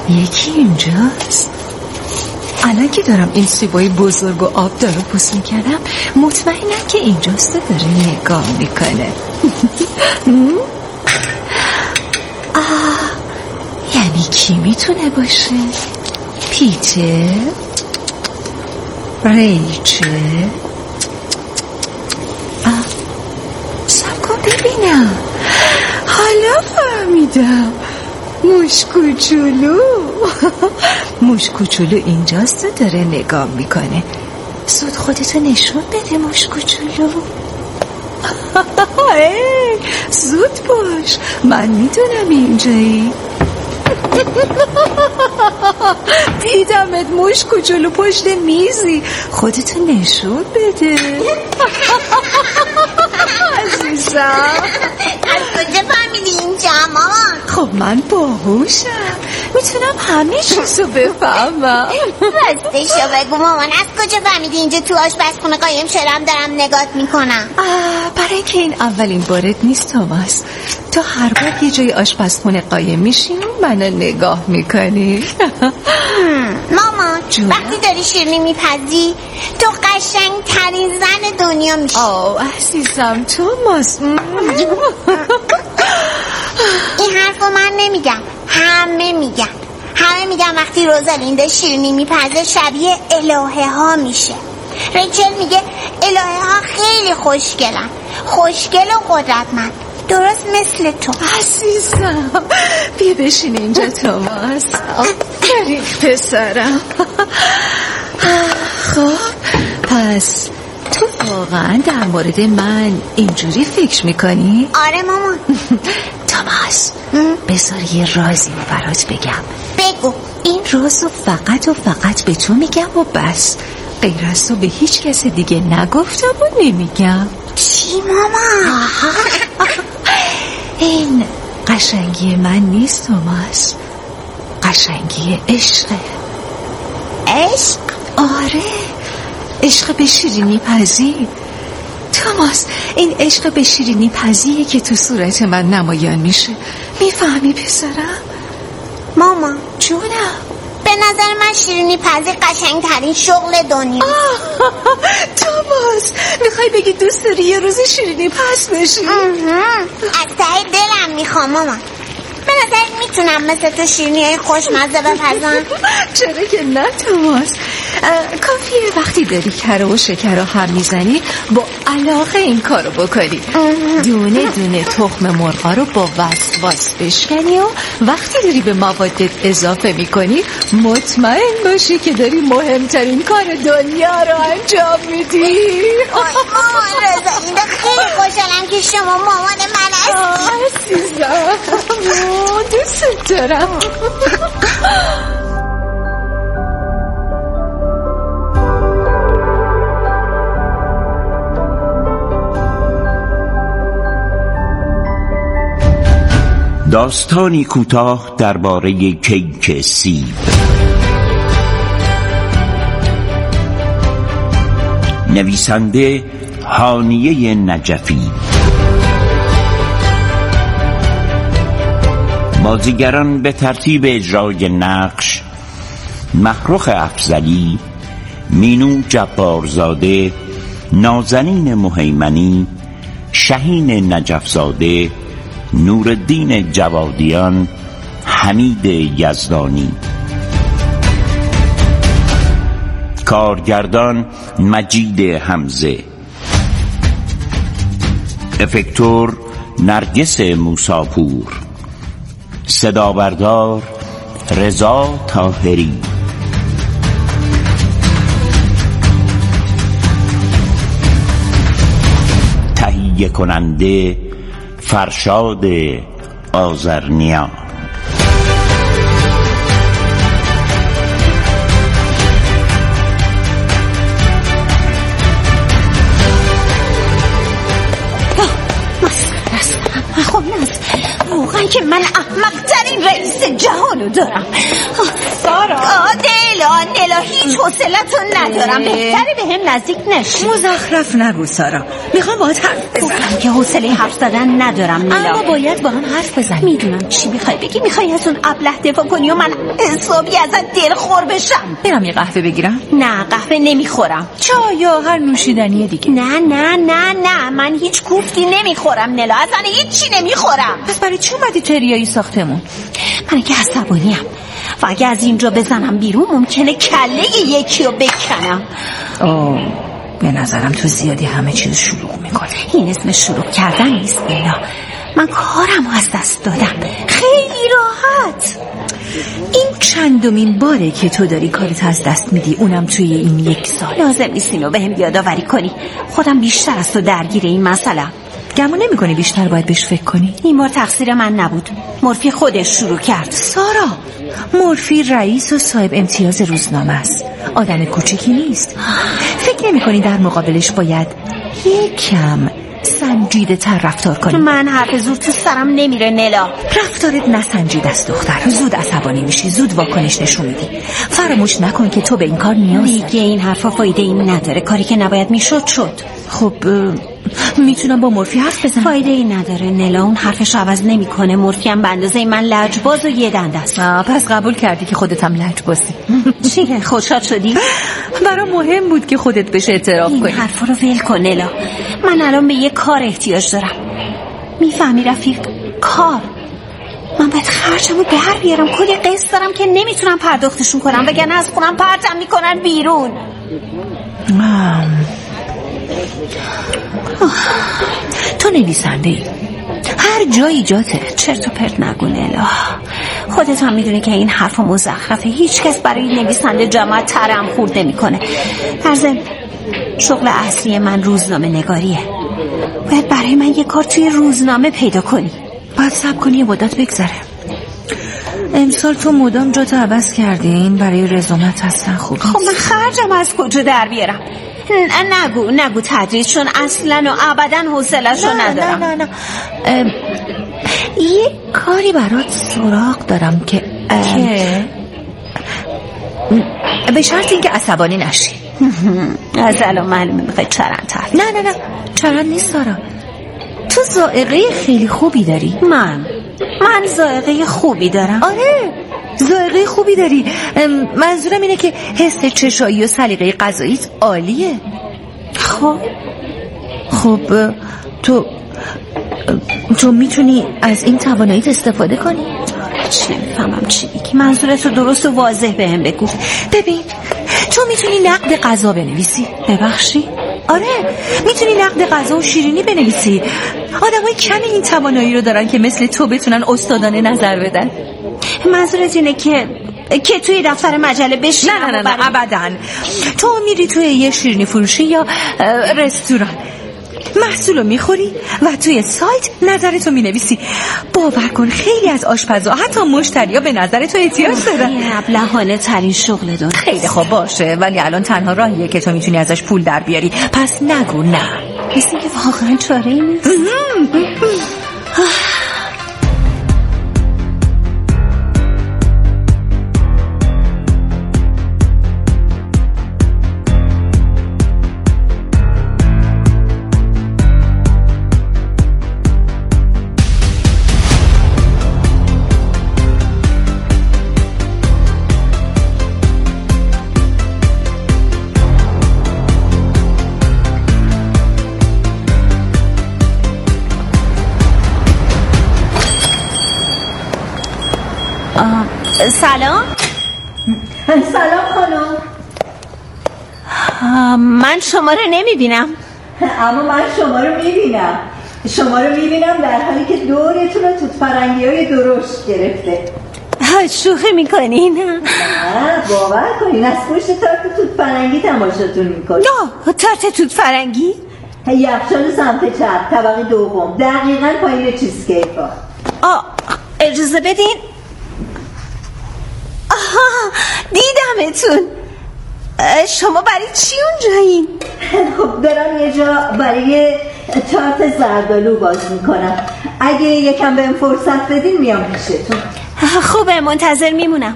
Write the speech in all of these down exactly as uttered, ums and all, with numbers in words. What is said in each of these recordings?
یکی اینجاست. الان که دارم این سیبای بزرگ و آب دارو پوست میکنم مطمئنم که اینجاست و داره نگاه میکنه. آه، یعنی کی میتونه باشه؟ پیتر؟ ریچل؟ آه، سب کن ببینم. حالا فهمیدم. موش کوچولو. موش کوچولو اینجاست و داره نگاه میکنه. زود خودتو نشون بده موش کوچولو. زود باش، من میدونم اینجایی. دیدمت موش کوچولو پشت میزی. خودتو نشون بده. عزیزم از کجا فهمیدی اینجا مامان؟ خب من باهوشم، میتونم همه چیزو بفهمم. راستشو بگو مامان، از کجا فهمیدی اینجا تو آشپزخونه قایم شدم دارم نگات میکنم؟ برای اینکه این اولین بارت نیست توماس. تو هر بار یه جای آشپزخونه قایم میشین و منو نگاه میکنی. مامان جونه؟ وقتی داری شیرینی میپزی تو قشنگ ترین زن دنیا میشی. آه عزیزم توماس. این حرفو من نمیگم، همه میگن. همه میگن وقتی روزالیندا شیرینی میپزه شبیه الهه ها میشه. ریچل میگه الهه ها خیلی خوشگلن، خوشگل و قدرتمند، درست مثل تو. عزیزم بیا بشین اینجا توماس. آفرین پسرم. خب پس تو واقعا در مورد من اینجوری فکر میکنی؟ آره مامان. توماس بذار یه رازی رو برات بگم. بگو. این رازو فقط و فقط به تو میگم و بس. غیر از تو به هیچ کس دیگه نگفتم و نمیگم. چی مامان؟ این قشنگی من نیست توماس، قشنگی عشقه. عشق؟ آره، عشق به شیرینی پزی. توماس این عشق به شیرینی پزیه که تو صورت من نمایان میشه. میفهمی پسرم؟ ماما جونم. به نظر من شیرینی پزی قشنگ ترین شغل دنیا. توماس میخوای بگی دوست داری یه روز شیرینی پز بشی؟ از ته دلم میخوام مامان. به نظر میتونم مثل تو شیرینی های خوشمزه بپزم؟ چرا که نه توماس. کافیه وقتی داری کره و شکر رو هم میزنی با علاقه این کارو بکنی. دونه دونه تخم مرغا رو با وسواس بشکنی و وقتی داری به موادت اضافه میکنی مطمئن باشی که داری مهمترین کار دنیا رو انجام میدی. آی مامان رضا، خیلی خوشحالم که شما مامان من هستی. عزیزم دوست دارم. داستانی کوتاه درباره کیک سیب. نویسنده هانیه نجفی. بازیگران به ترتیب اجرای نقش: مهرخ افضلی، مینو جبارزاده، نازنین مهیمنی، شهین نجفزاده، نورالدین جوادیان، حمید یزدانی. کارگردان مجید حمزه. افکتور نرگس موساپور. صدابردار رضا طاهری. تهیه کننده فرشاد آذرنیا. خب نست واقعا من که من احمق‌ترین رئیس جهانو دارم. سارا آدلا نلا هیچ حوصله‌تون ندارم، بهتره به هم نزدیک نشی. مزخرف نگو سارا، میخوام باهات حرف بزنم. که حوصله حرف زدن ندارم نلا. اما باید با هم حرف بزنیم. میدونم چی میخوای بگی، میخوای از اون ابله دفاع کنی و من حسابی ازت دلخور بشم. برم یه قهوه بگیرم؟ نه قهوه نمیخورم. چای یا هر نوشیدنی دیگه. نه نه نه نه من هیچ کوفتی نمیخورم نلا، اصلا هیچی نمیخورم. پس برای چی اومدی تریایی ساختمون؟ من که عصبانیم و اگه از اینجا بزنم بیرون ممکنه کله یکی رو بکنم. اوه به نظرم تو زیادی همه چیز شلوغ میکنه. این اسم شلوغ کردن نیست بلا، من کارم از دست دادم خیلی راحت. این چندمین باره که تو داری کارت از دست میدی، اونم توی این یک سال. لازم نیست اینو به هم یادآوری کنی، خودم بیشتر از تو درگیر این مسئله. گمون نمی کنی بیشتر باید بهش فکر کنی؟ این بار تقصیر من نبود، مورفی خودش شروع کرد. سارا مورفی رئیس و صاحب امتیاز روزنامه است، آدم کوچیکی نیست. فکر نمی کنی در مقابلش باید یکم سنجیده تر رفتار کنی؟ من حرف زور تو سرم نمیره نلا. رفتارت نسنجیده است دختر، زود عصبانی میشی، زود واکنش نشون میدی. فراموش نکن که تو به این کار نیاز داری. دیگه این حرفا فایده ای نداره، کاری که نباید میشد شد. خب میتونم با مورفی حرف بزنم؟ فایده ای نداره نلا، اون حرفش عوض نمیکنه. مورفی هم به اندازه من لجباز و یه دنده است. پس قبول کردی که خودت هم لجبازی؟ چیه خوشحال شدی؟ برام مهم بود که خودت بهش اعتراف کنی. این حرفا رو ول کن نلا، من الان به یه کار احتیاج دارم. میفهمی رفیق؟ کار. من باید خرجمو در بیارم، کلی قسط دارم که نمیتونم پرداختشون کنم، وگرنه از خونم پرتم میکنن بیرون. تو نویسنده ای، هر جایی جاته. چرت و پرت نگو نلا، خودت هم میدونی که این حرف مزخرفه. هیچ کس برای نویسنده جماعت ترم خورد نمیکنه. در ضمن شغل اصلی من روزنامه نگاریه، باید برای من یه کار توی روزنامه پیدا کنی. باید صبر کنی یه مدت بگذره. امسال تو مدام جاتو عوض کردین، برای رزومت هستن خوب. خب من خرجم از کجا در بیارم؟ نگو نگو تدریس، چون اصلا و ابدا حوصله‌شو ندارم. نه نه نه ام... یه کاری برات سراغ دارم که ام... که به شرط اینکه عصبانی نشی. از الان معلومه میخوای چرند تحویل. نه نه نه چرند نیست سارا، تو ذائقه خیلی خوبی داری. من من ذائقه خوبی دارم. آره ذائقه خوبی داری. منظورم اینه که حس چشایی و سلیقه غذاییت عالیه. خب خب تو تو میتونی از این تواناییت استفاده کنی. چی نمیفهمم چی میگی، منظورتو درست و واضح بهم بگو. ببین تو میتونی نقد غذا بنویسی. ببخشی؟ آره میتونی نقد غذا و شیرینی بنویسی. آدمای کمی این توانایی رو دارن که مثل تو بتونن استادانه نظر بدن. منظورت اینه که که توی دفتر مجله بشینم؟ نه نه نه, نه ابداً. تو میری توی یه شیرینی فروشی یا رستوران، محصولو میخوری و توی سایت نظرتو مینویسی. باور کن خیلی از آشپزا حتی مشتریا به نظر تو احتیاج دارن. این ابلهانه ترین شغل داره. خیلی خوب باشه، ولی الان تنها راهیه که تو میتونی ازش پول در بیاری، پس نگو نه. مثل که واقعا چاره‌ای نیست. سلام. سلام خانم. من شما رو نمیبینم. اما من شما رو میبینم. شما رو میبینم در حالی که دورتون رو توت فرنگی های درشت گرفته. شوخی میکنین؟ نه باور کنین از پشت تارت توت فرنگی تماشاتون میکنین. نه تارت توت فرنگی؟ یخچال سمت چپ طبقه دوم، دقیقاً پایین چیزکیک ها. آه اجازه بدین. آها دیدمتون. شما برای چی اونجایین؟ خب دارم یه جا برای تارت زردالو باز میکنم. اگه یکم بهم فرصت بدین میام پیشتون. خوبه، منتظر میمونم.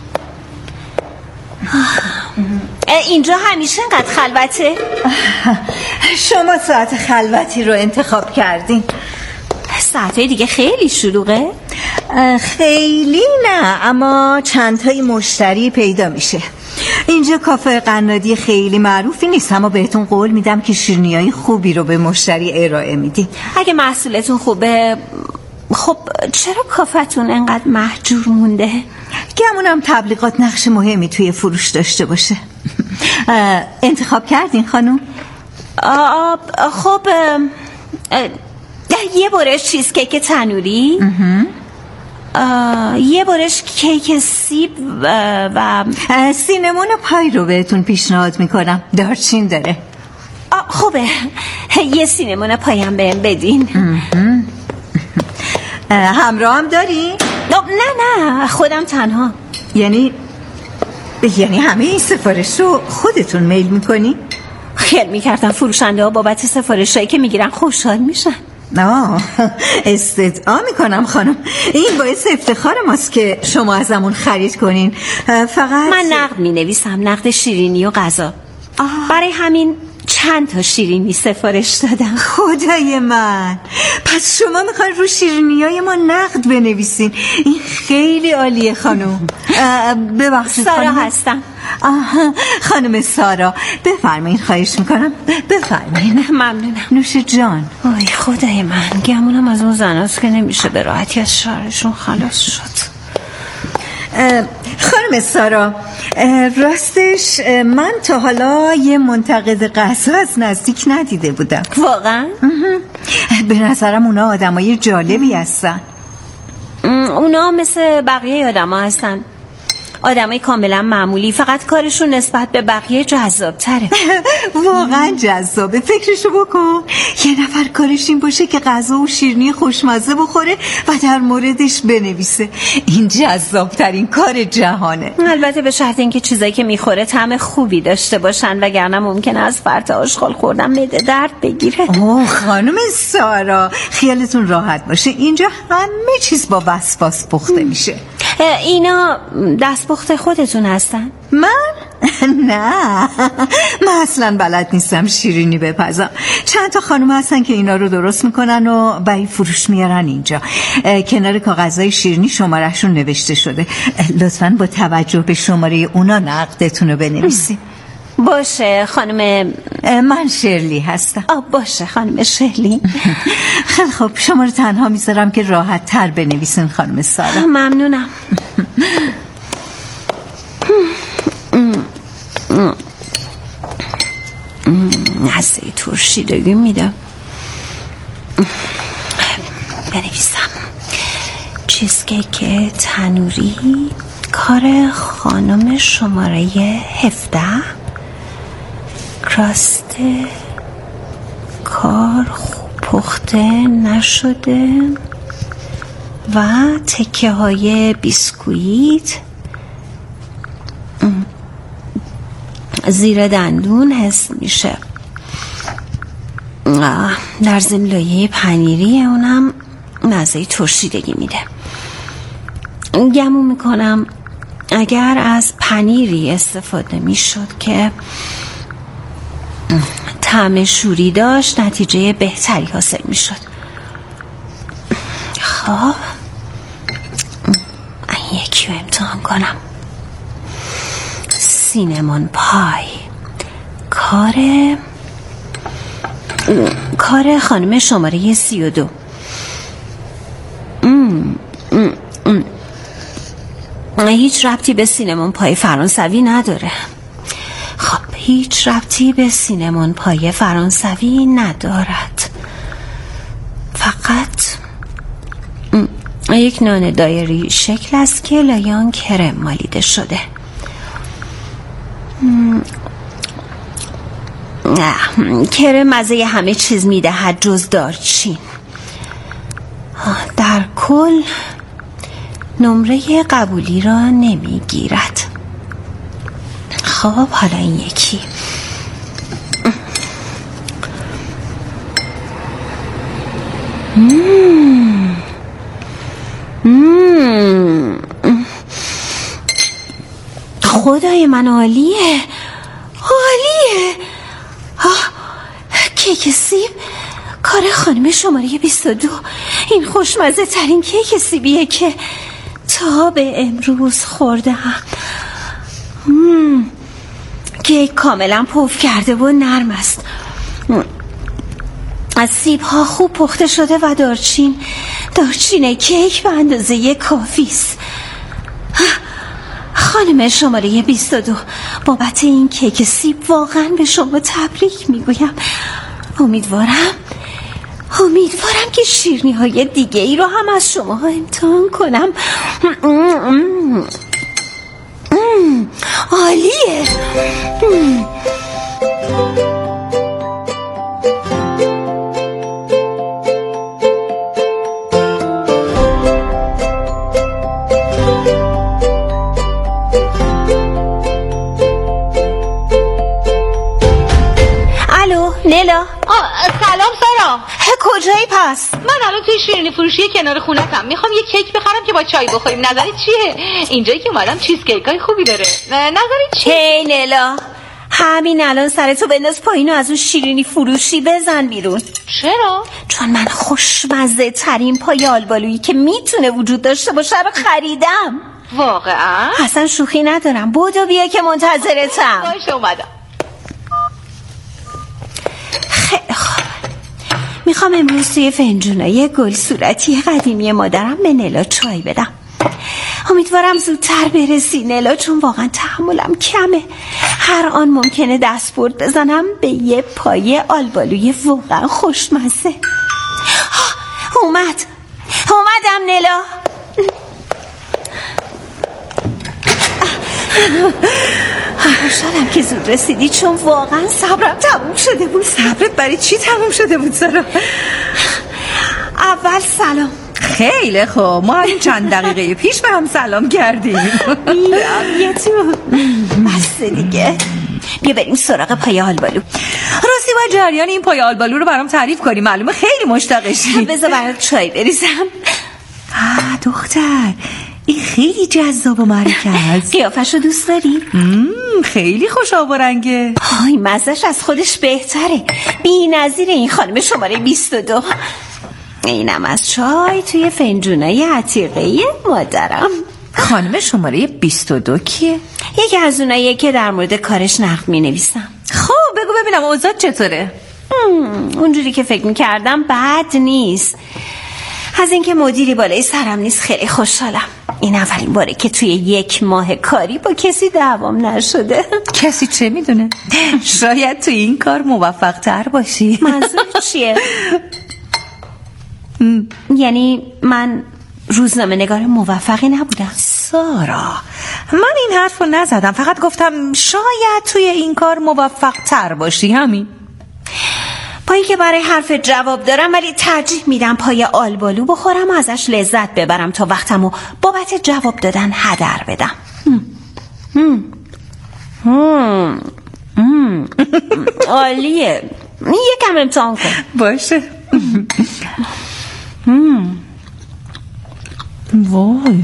اینجا همیشه انقدر خلوته؟ شما ساعت خلوتی رو انتخاب کردین. ساعتهای دیگه خیلی شلوغه؟ خیلی نه، اما چند تایی مشتری پیدا میشه. اینجا کافه قنادی خیلی معروفی نیست، اما بهتون قول میدم که شیرینیای خوبی رو به مشتری ارائه میدین. اگه محصولتون خوبه، خب چرا کافتون انقدر مهجور مونده؟ گمونم تبلیغات نقش مهمی توی فروش داشته باشه. انتخاب کردین خانم؟ آه خب یه برش چیزکیک تنوری، یه برش کیک سیب و, و... سینمون پای رو بهتون پیشنهاد میکنم، دارچین داره. خوبه، یه سینمون پای هم بهم بدین. همراه هم داری؟ نه نه، خودم تنها. یعنی یعنی همه این سفارش رو خودتون میل میکنی؟ خیال میکردم فروشنده ها بابت سفارشایی که میگیرن خوشحال میشن. آه استدعا میکنم خانم، این باعث افتخار ماست که شما ازمون خرید کنین. فقط من نقد مینویسم، نقد شیرینی و غذا. برای همین چند تا شیرینی سفارش دادم. خدای من، پس شما میخواین رو شیرینیای ما نقد بنویسین؟ این خیلی عالیه خانم. ببخشید سارا خانم هستم. آها خانم سارا، بفرمایین، خواهش میکنم بفرمایین. ممنونم. نوش جان. آی خدای من، گمونم از اون زناست که نمیشه به راحتی از شهرشون خلاص شد. خانم سارا، راستش من تا حالا یه منتقد غذا از نزدیک ندیده بودم. واقعا؟ به نظرم اونا آدمای جالبی هستن. اونا مثل بقیه آدم ها هستن، آدمای کاملا معمولی، فقط کارشون نسبت به بقیه جذاب تره. واقعا جذابه. فکرشو بکن، یه نفر کارش این باشه که غذا و شیرینی خوشمزه بخوره و در موردش بنویسه. این جذاب ترین کار جهانه. البته به شرط اینکه چیزایی که میخوره طعم خوبی داشته باشن، وگرنه ممکنه از فرط آشغال خوردن معده درد بگیره. اوه خانم سارا، خیالتون راحت باشه، اینجا همه چیز با وسواس پخته میشه. اینا دستپخت خودتون هستن؟ من؟ نه، من اصلا بلد نیستم شیرینی بپزم. چند تا خانم هستن که اینا رو درست میکنن و برای فروش میارن اینجا. کنار کاغذهای شیرینی شمارهشون نوشته شده. لطفاً با توجه به شماره اونا نقدتون رو بنویسید. باشه خانم. من شرلی هستم. آه باشه خانم شرلی. خیلی خب، شما رو تنها میذارم که راحت تر بنویسین خانم سارا. ممنونم. نزده ترشیدگی میدم. بنویسم چیزکیک تنوری، کار خانم شماره هفده، کراست کار پخته نشده و تکه های بیسکویت زیر دندون حس میشه. در ضمن لایه پنیری اونم مزه ترشیدگی میده. گمون میکنم اگر از پنیری استفاده میشد که طعم شوری داشت، نتیجه بهتری حاصل میشد. خب این یکی رو امتحان کنم. سینمون پای، کار کار خانم شماره سی و دو. ام. ام. ام. هیچ ربطی به سینمون پای فرانسوی نداره. خب هیچ ربطی به سینمون پای فرانسوی ندارد، فقط ام. یک نان دایری شکل است که لایان کرم مالیده شده. نه، کرم مزه همه چیز میدهد جز دارچین. در کل نمره قبولی را نمیگیرد. خب حالا این یکی. مم. مم. خدای من عالیه، عالیه. آه، کیک سیب کار خانم شماره بیست و دو. این خوشمزه ترین کیک سیبیه که تا به امروز خوردم. کیک کاملا پف کرده و نرم است. از سیب ها خوب پخته شده و دارچین دارچین کیک به اندازه کافی است. خانم شماره بیست و دو، بابت این کیک سیب واقعا به شما تبریک میگویم. امیدوارم امیدوارم که شیرینی های دیگه ای رو هم از شما امتحان کنم. عالیه. الو لیلا. سلام سارا. کجایی پس؟ من الان توی شیرینی فروشی کنار خونتم. میخوام یه کیک بخرم که با چای بخوریم. نظرت چیه؟ اینجایی که اومدم چیز کیک های خوبی داره. نظرت چیه؟ هی لیلا، همین الان سرتو بنداز پایین و از اون شیرینی فروشی بزن بیرون. چرا؟ چون من خوشمزه ترین پای آلبالویی که میتونه وجود داشته باشه رو خریدم. واقعا؟ اصلا شوخی ندارم. بودو بیا که منتظرتم. باشه اومدم. خیلی خوب. میخوام امروز توی فنجونای گل صورتی قدیمی مادرم به نلا چای بدم. امیدوارم زودتر برسی نلا، چون واقعا تحملم کمه. هر آن ممکنه دستبرد بزنم به یه پای آلبالوی واقعا خوشمزه. اومد اومدم نلا. خوشحالم که زود رسیدی، چون واقعا صبرم تموم شده بود. صبرت برای چی تموم شده بود سارا؟ اول سلام. خیلی خوب، ما همین چند دقیقه پیش به هم سلام کردیم. بیا تو. بس دیگه، بیا بریم سراغ پای آلبالو. راستی باید جریان این پای آلبالو رو برام تعریف کنی، معلومه خیلی مشتاقشی. بذار برات چای بریزم. آه دختر، این خیلی جذاب و معرکه هست. قیافشو دوست داری؟ خیلی خوشاب و رنگه. آی مزهش از خودش بهتره. بی نظیر این خانم شماره بیست و دو. اینم از چای توی فنجونای عتیقه مادرم. خانم شماره بیست و دو کیه؟ یکی از اوناییه که در مورد کارش نقد می نویسم. خب بگو ببینم اوضاع چطوره؟ اونجوری که فکر می کردم بد نیست. از اینکه مدیری بالای سرم نیست خیلی خوشحالم. این اولین باره که توی یک ماه کاری با کسی دعوام نشده. کسی چه میدونه؟ شاید توی این کار موفق تر باشی. منظور چیه؟ یعنی من روزنامه نگار موفقی نبودم؟ سارا، من این حرف رو نزدم، فقط گفتم شاید توی این کار موفق تر باشی، همین. با اینکه برای حرف جواب دارم، ولی ترجیح میدم پای آلبالو بخورم و ازش لذت ببرم تا وقتمو بابت جواب دادن هدر بدم. هم. هم. هم. عالیه. یکم امتحان کن. باشه. وای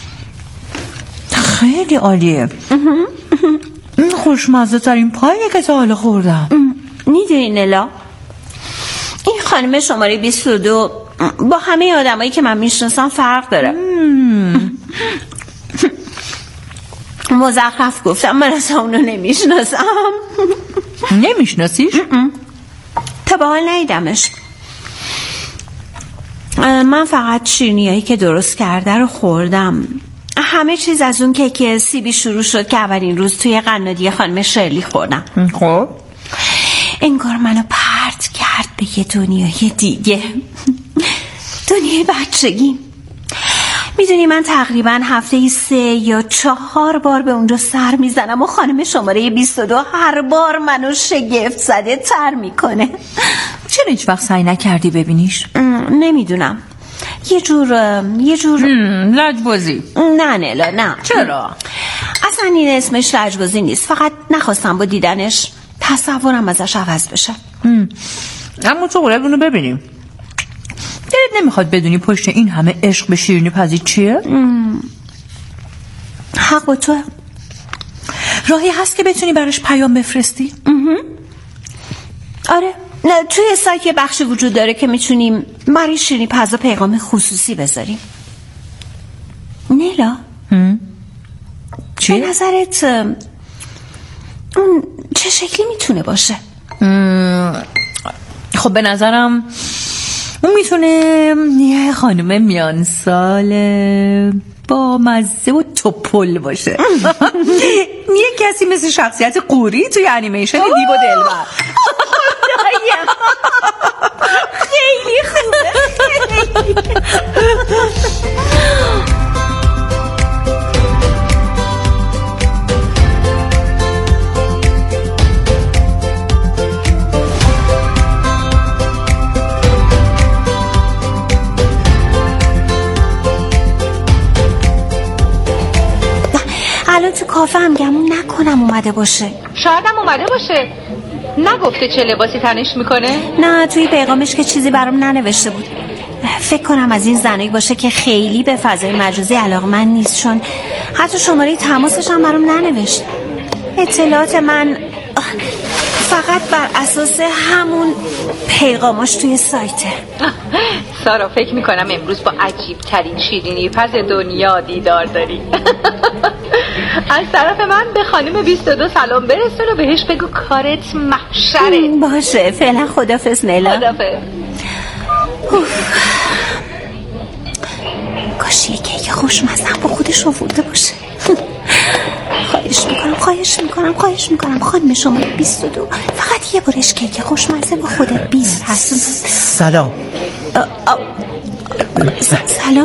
خیلی عالیه. این خوشمزه ترین پاییه که تا حالا خوردم. میدونی نلا، این خانم شماره بیست و دو با همه آدمایی که من میشناسم فرق داره. مزخرف گفتم، من اصلا اونو نمیشناسم. نمیشناسیش؟ تا به حال ندیدمش. من فقط شیرینیایی که درست کرده رو خوردم. همه چیز از اون که که سیبی شروع شد که اولین روز توی قنادی خانم شرلی خوردم. خب انگار منو پرت کرد به یه دنیای دیگه. دنیای بچگی. میدونی من تقریبا هفته سه یا چهار بار به اونجا سر میزنم و خانم شماره بیست و دو هر بار منو شگفت زده تر میکنه. چرا هیچ وقت سعی نکردی ببینیش؟ نمیدونم، یه جور یه جور لجبازی. نه نلا نه. چرا؟ اصلا این اسمش لجبازی نیست، فقط نخواستم با دیدنش تصورم ازش عوض بشه. اما تو باید اونو ببینیم. دلت نمیخواد بدونی پشت این همه عشق به شیرینی پزی چیه؟ حق با تو. راهی هست که بتونی براش پیام بفرستی؟ آره، نه توی سایت یه بخشی وجود داره که میتونیم برای شیرینی پزا پیغام خصوصی بذاریم. نیلا چی؟ به نظرت اون چه شکلی میتونه باشه؟ خب به نظرم اون میتونه یه خانم میان ساله با مزه و توپل باشه. یه کسی مثل شخصیت قوری توی انیمیشن دیو و دلبر. خیلی خوبه. الان تو کافه هم گمون نکنم اومده باشه. شاید هم اومده باشه. نگفته چه لباسی تنش میکنه؟ نه توی پیغامش که چیزی برام ننوشته بود. فکر کنم از این زنایی باشه که خیلی به فضای مجازی علاقمند نیست، چون حتی شماره تماسش هم برام ننوشت. اطلاعات من فقط بر اساس همون پیغاماش توی سایته. سارا فکر میکنم امروز با عجیب ترین شیرینی پز دنیا دیدار داری. از طرف من به خانم بیست و دو سلام برسون و بهش بگو کارت محشره. باشه فعلا خدافظ نیلا. خدافظ. کاش یه کیک خوشمزه با خودش آورده باشه. خواهش میکنم خواهش میکنم خواهش میکنم خانم شما بیست و دو فقط یه بارش کیک خوشمزه با خودت بیست هست. سلام. سلام.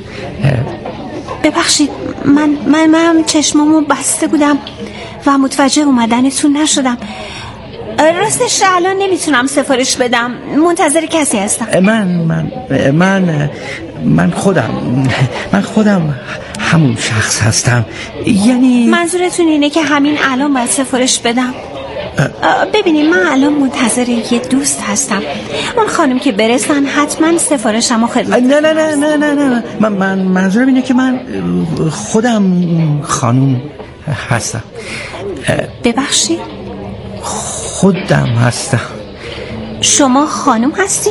ببخشید من من من چشمامو بسته بودم و متوجه اومدنتون نشدم. راستش الان نمیتونم سفارش بدم، منتظر کسی هستم. من من من من خودم من خودم همون شخص هستم. یعنی منظورتون اینه که همین الان باید سفارش بدم؟ ببینید من الان منتظر یه دوست هستم. اون خانم که برسن حتما سفارشمو خدمت. نه نه نه نه نه نه من من منظورم اینه که من خودم خانم هستم. ببخشید خودم هستم. شما خانم هستی؟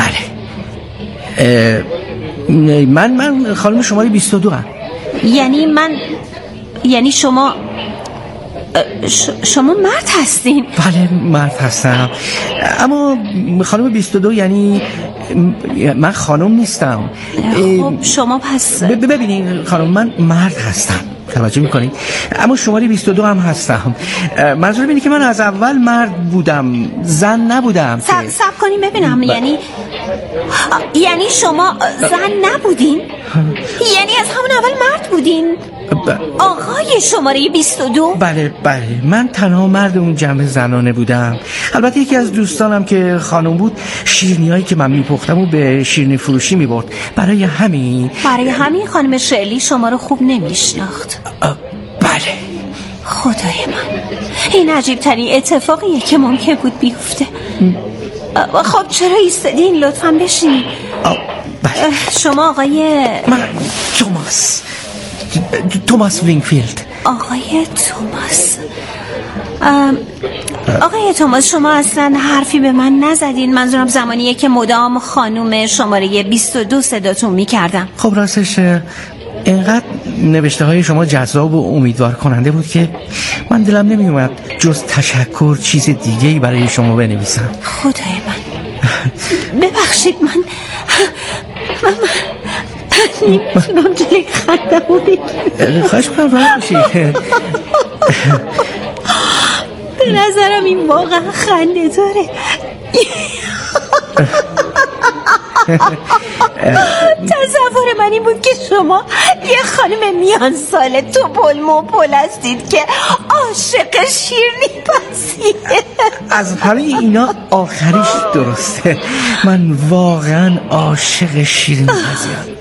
بله. من من خانم شماره بیست و دو هم. یعنی من یعنی شما ش... شما مرد هستین؟ بله مرد هستم، اما خانم بیست و دو یعنی من خانم نیستم. خب شما پس ببینید خانم من مرد هستم، توجه میکنید، اما شماره بیست و دو هم هستم. منظورم اینه که من از اول مرد بودم، زن نبودم. سب سب کنیم ببینم. یعنی یعنی شما زن نبودین؟ یعنی از همون اول مرد بودین؟ ب... آقای شماره بیست و دو؟ بله بله من تنها مرد اون جمع زنانه بودم. البته یکی از دوستانم که خانم بود شیرینیایی که من میپختم و به شیرینی فروشی میبرد. برای همین برای همین خانم شرلی شما رو خوب نمیشناخت. بله. خدای من این عجیب ترین اتفاقیه که ممکن بود بیفته. خب چرا ایستادین؟ لطفاً بشینید. بله. شما آقای من توماس توماس وینگفیلد. آقای توماس. آقای توماس شما اصلا حرفی به من نزدین. منظورم زمانیه که مدام خانوم شماره بیست و دو صداتون میکردم. خب راستش اینقدر نوشته های شما جذاب و امیدوار کننده بود که من دلم نمی اومد جز تشکر چیز دیگه‌ای برای شما بنویسم. خدای من ببخشید من من نمیتونم جلوی خندم رو بگیرم. خواهش کنم راحت باشید. به نظرم این واقعا خنده داره. تصور من این بود که شما یه خانم میان ساله تو پل موپل هستید که عاشق شیرینی پزیه. از همه اینا آخریش درسته. من واقعا عاشق شیرینی پزیم.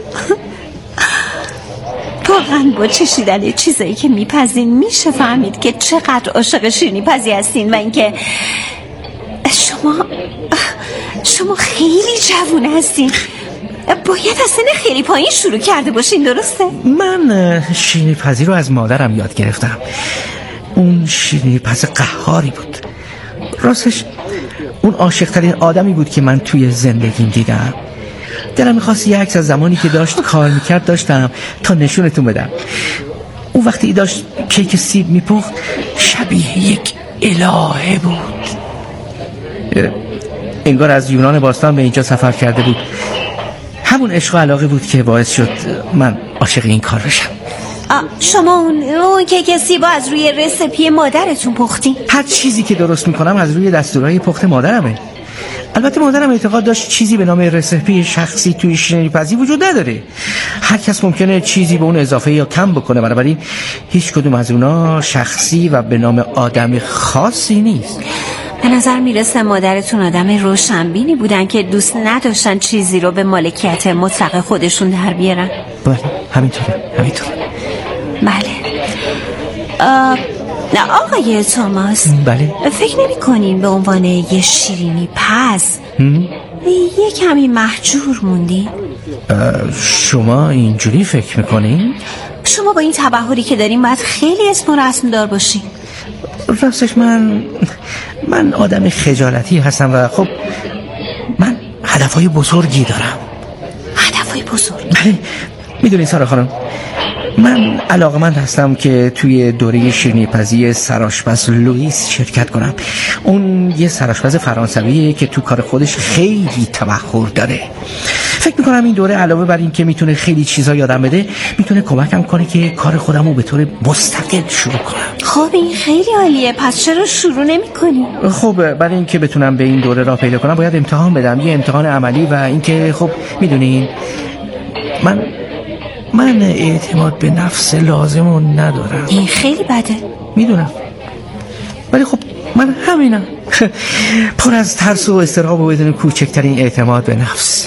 واقعا با چشیدن چیزایی که میپزین میشه فهمید که چقدر عاشق شیرینی پزی هستین و اینکه شما شما خیلی جوون هستین. باید از سن خیلی پایین شروع کرده باشین، درسته؟ من شیرینی پزی رو از مادرم یاد گرفتم. اون شیرینی پز قهاری بود. راستش اون عاشق‌ترین آدمی بود که من توی زندگیم دیدم. دلم می‌خواست یه عکس از زمانی که داشت کار میکرد داشتم تا نشونتون بدم. اون وقتی داشت کیک سیب میپخت شبیه یک الهه بود. انگار از یونان باستان به اینجا سفر کرده بود. همون عشق و علاقه بود که باعث شد من عاشق این کار بشم. شما اون, اون کیک سیب از روی رسپی مادرتون پختی؟ هر چیزی که درست میکنم از روی دستورهای پخت مادرمه. البته مادرم اعتقاد داشت چیزی به نام رسپی شخصی توی شیرینی پزی وجود نداره. هر کس ممکنه چیزی به اون اضافه یا کم بکنه، بنابراین هیچ کدوم از اونا شخصی و به نام آدم خاصی نیست. به نظر میرسه مادرتون آدم روشنبینی بودن که دوست نداشتن چیزی رو به مالکیت مطلق خودشون در بیارن. بله همینطوره همینطوره بله. آه... نه آقای توماس، بله. فکر نمی کنین به عنوان یه شیرینی پز یه کمی محجور موندی؟ شما اینجوری فکر میکنین؟ شما با این تبحری که دارین باید خیلی اسم و رسم دار باشین. راستش من من آدم خجالتی هستم و خب من هدفهای بزرگی دارم. هدفهای بزرگ؟ بله میدونی سارا خانم، من علاقمند هستم که توی دوره شیرینی پزی سرآشپز لوئیس شرکت کنم. اون یه سرآشپز فرانسویه که تو کار خودش خیلی تبحر داره. فکر میکنم این دوره علاوه بر این که میتونه خیلی چیزا یادم بده، میتونه کمکم کنه که کار خودمو به طور مستقل شروع کنم. خب این خیلی عالیه، پس چرا شروع نمی‌کنی؟ خب برای اینکه بتونم به این دوره راه پیدا کنم باید امتحان بدم، یه امتحان عملی، و اینکه خب میدونین من من اعتماد به نفس لازمو ندارم. این خیلی بده. میدونم، ولی خب من همینم، پر از ترس و اضطراب و بدون کوچکترین اعتماد به نفس.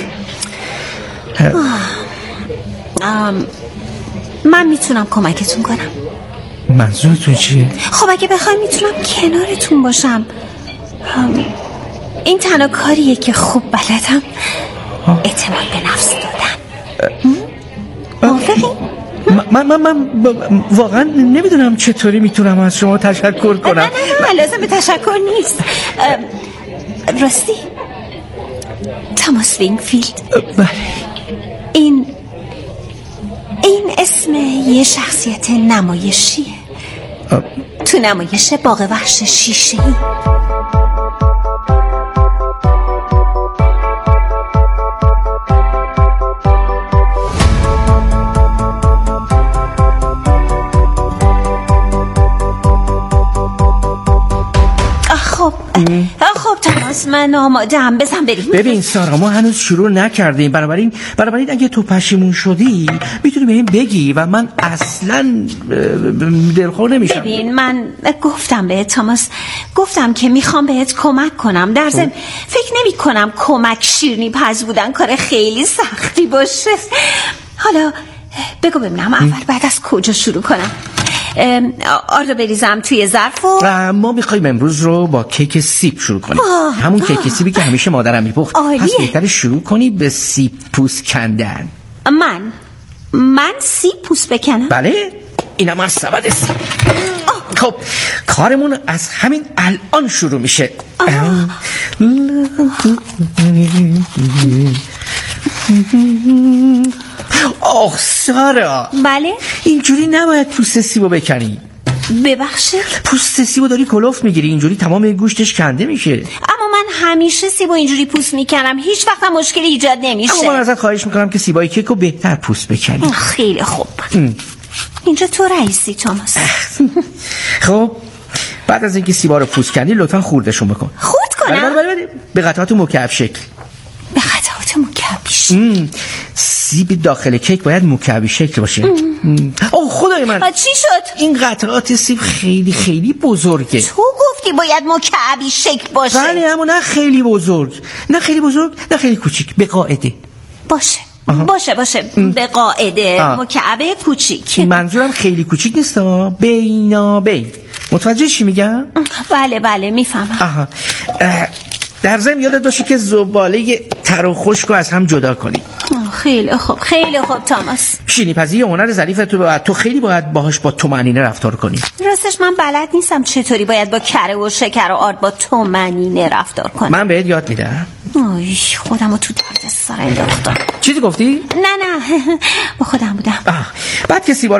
آم، من میتونم کمکتون کنم. منظورتون چیه؟ خب اگه بخوای میتونم کنارتون باشم. این تنها کاریه که خوب بلدم، اعتماد به نفس دادن. موافقی؟ من من من واقعا نمیدونم چطوری میتونم از شما تشکر کنم. نه نه نه لازم به تشکر نیست. راستی توماس وینگفیلد، بله این این اسم یه شخصیت نمایشیه تو نمایش باغ وحش شیشه‌ای. خب خب توماس من آماده‌ام، بزن بریم. ببین سارا ما هنوز شروع نکردیم، بنابراین بنابراین اگه تو پشیمون شدی میتونی بهم بگی و من اصلا دلخور نمیشم. ببین من گفتم بهت توماس، گفتم که میخوام بهت کمک کنم. در ضمن فکر نمی کنم کمک شیرینی پز بودن کار خیلی سختی باشه. حالا بگو ببینم اول بعد از کجا شروع کنم؟ آردو بریزم توی ظرف و ما میخوایم امروز رو با کیک سیب شروع کنیم. آه همون آه. کیک سیبی که همیشه مادرم میپخت. پس بهتره شروع کنی به سیب پوست کندن. من من سیب پوست بکنم؟ بله اینم از سبد سیب. خب کارمون از همین الان شروع میشه. آه سارا، بله اینجوری نباید پوست سیبو بکنی. ببخشید؟ پوست سیبو داری کلوف میگیری، اینجوری تمام گوشتش کنده میشه. اما من همیشه سیبو اینجوری پوست میکنم، هیچ وقت مشکلی ایجاد نمیشه. اما من ازت خواهش میکنم که سیبای کیکو بهتر پوست بکنی. خیلی خوب. ام. اینجا تو رئیسی توماس. خب بعد از اینکه سیبا رو پوست کردی لطفا خوردشون بکن. خورد کنم؟ بله بله بله. به قطعات مکعب شکل. به قطعات مکعبی شکل؟ سیب داخل کیک باید مکعبی شکل باشه. اوه خدای من، چی شد؟ این قطعات سیب خیلی خیلی بزرگه. تو گفتی باید مکعبی شکل باشه. بله اما نه خیلی بزرگ، نه خیلی بزرگ، نه خیلی کوچیک، به قاعده باشه. آها. باشه باشه به قاعده مکعب کوچیک. منظورم خیلی کوچیک نیست، بینابین. متوجه چی میگم؟ بله بله میفهمم. آها. در ضمن یادت باشه که زباله تر و خشک رو از هم جدا کنی. خیلی خوب خیلی خوب تاماس. شیرینی پزی هنر ظریف تو تو خیلی باید باهاش با تومنینه رفتار کنی. راستش من بلد نیستم چطوری باید با کره و شکر و آرد با تومنینه رفتار کنم. من بهت یاد میدم. آی خودمو تو درد سر انداختم. چیزی گفتی؟ نه نه با خودم بودم. آه. بعد که سیبا